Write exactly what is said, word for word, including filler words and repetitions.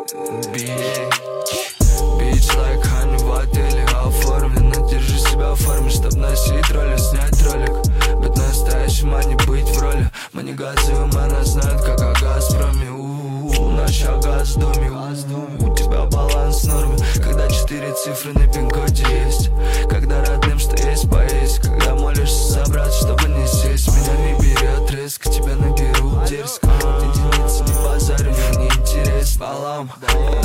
Бич like honey в отеле оформлено. Держи себя в форме, чтоб носить роли, снять ролик. Быть настоящим, а не быть в роли. Мы не газуем, она знает, как о Газпроме. У-у-у, на шагас в доме. У тебя баланс в норме. Когда четыре цифры на пин-коде есть. Когда родным что есть поесть. Когда молишься собраться, чтобы не сесть. Меня не берет риск, тебя наберу дерзко. Ты единицы не базарю, мне не интересно. Балам.